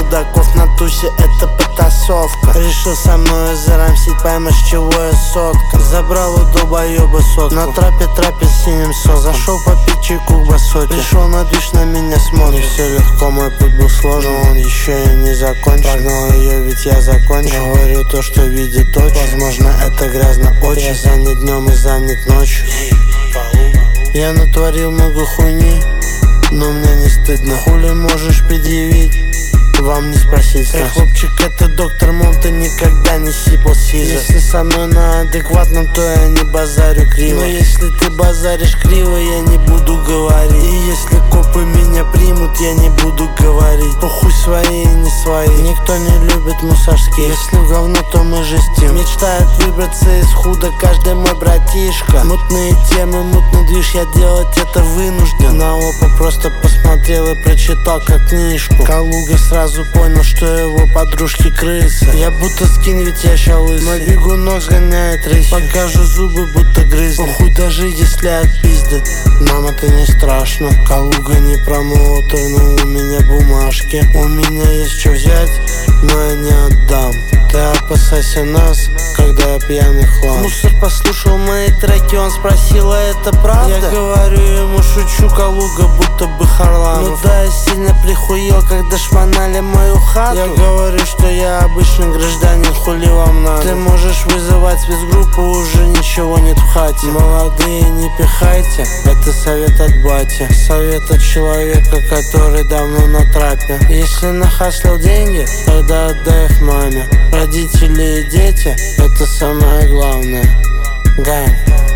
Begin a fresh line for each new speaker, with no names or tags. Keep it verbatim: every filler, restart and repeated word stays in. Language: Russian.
мудаков на тусе, это потасовка. Решил со мной зарамсить, поймешь, чего я сотка. Забрал у долбоеба сотку, на трапе трапе с синим соком. Зашел попить чайку к басоте, пришел на движ, на меня смотрит. Не все легко, мой путь был сложен, он еще и не закончен. Прогнал ее, ведь я закончил. Говорю то, что видит очи, возможно, это грязно очень. Я занят днем и занят ночью. Я натворил много хуйни, но мне не стыдно. Хули можешь предъявить? Вам не спросить. Эй, хлопчик, это доктор, мол, ты никогда не сипал сиза. Если со мной на адекватном, то я не базарю криво. Но если ты базаришь криво, я не буду говорить. И если копы меня примут, я не буду говорить. Похуй свои и не свои, никто не любит мусорские. Если в говно, то мы жестим. Мечтает выбраться из худа каждый мой братишка. Мутные темы, мутный движ, я делать это вынужден. На опа просто посмотрел и прочитал как книжку. Калуга сразу понял, что его подружки крысы. Я будто скин, ведь я ща лысый. Мой бегунок сгоняет рысь, покажу зубы, будто грызну. Похуй даже если отпиздят, нам это не страшно. Калуга не промоутер, но у меня бумажки. У меня есть что взять, но я не отдам. Ты опасайся нас, когда я пьяный хлам. Мусор послушал мои треки, он спросил, а это правда? Я говорю ему, шучу, Калуга будто бы Харламов. Ну да, я сильно прихуел, когда шмонали мою хату. Я говорю, что я обычный гражданин, хули вам надо. Ты можешь вызывать спецгруппу, уже ничего нет в хате. Молодые, не пихайте, это совет от бати. Совет от человека, который давно на трапе. Если нахаслил деньги, тогда отдай их маме. Родители и дети, это самое главное. Гайм.